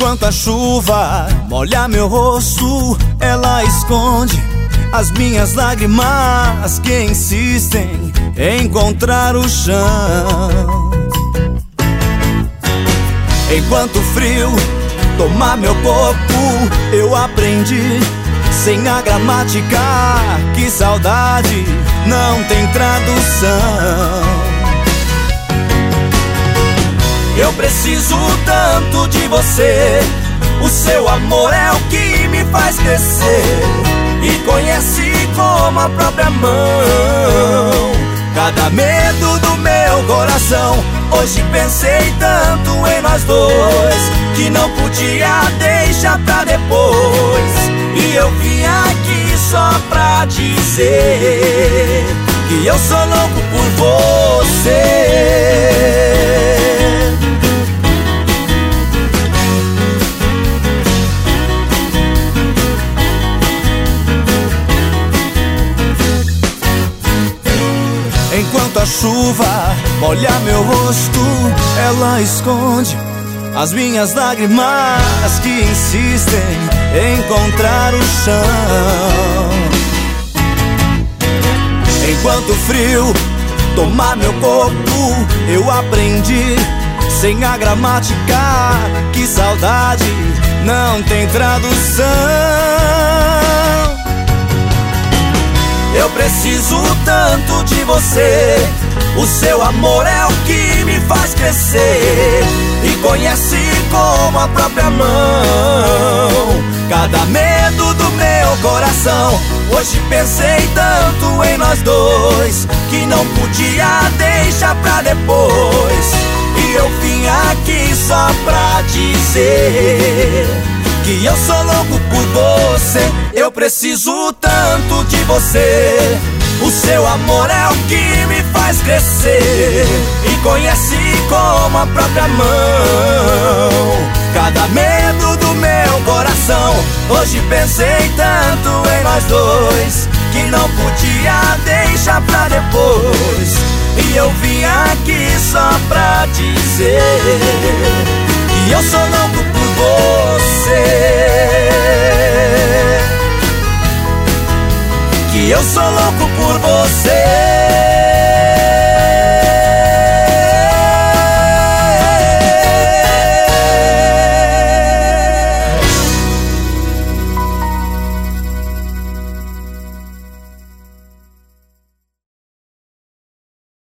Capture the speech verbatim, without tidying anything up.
Enquanto a chuva molha meu rosto, ela esconde as minhas lágrimas que insistem em encontrar o chão. Enquanto o frio toma meu corpo, eu aprendi sem a gramática que saudade não tem tradução. Eu preciso tanto de você, o seu amor é o que me faz crescer e conhece como a própria mão cada medo do meu coração. Hoje pensei tanto em nós dois que não podia deixar pra depois, e eu vim aqui só pra dizer que eu sou louco por você. Enquanto a chuva molha meu rosto, ela esconde as minhas lágrimas que insistem em encontrar o chão. Enquanto o frio toma meu corpo, eu aprendi sem a gramática que saudade não tem tradução. Eu preciso tanto de você, o seu amor é o que me faz crescer e conhece como a própria mão cada medo do meu coração. Hoje pensei tanto em nós dois que não podia deixar pra depois, e eu vim aqui só pra dizer que eu sou louco por você. Eu preciso tanto de você, o seu amor é o que me faz crescer e conhece como a própria mão cada medo do meu coração. Hoje pensei tanto em nós dois que não podia deixar pra depois, e eu vim aqui só pra dizer que eu sou louco por você, que eu sou louco por você.